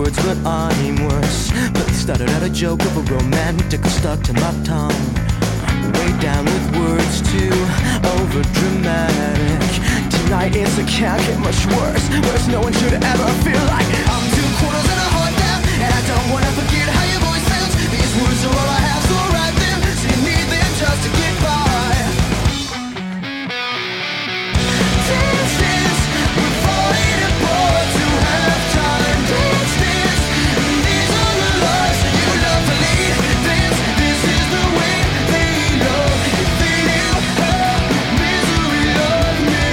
words, but I'm worse. But they started out a joke of a romantic stuck to my tongue. Way down with words too over dramatic. Tonight it's it can't get much worse. Worse, no one should ever feel like I'm 2/4 and a heart down, and I don't wanna forget how your voice sounds. These words are all I have, so write them. So you need them just to get by. Dance, dance, we're falling apart to have time. Dance, dance, these are the lies that you love to lead. Dance, this is the way they love. If they knew how misery loved me.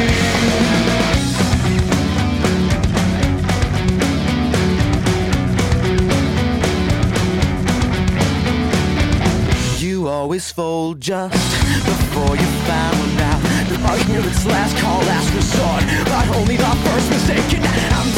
You always fold just before you found out. You're its last call, last resort, but only the first mistake. And I'm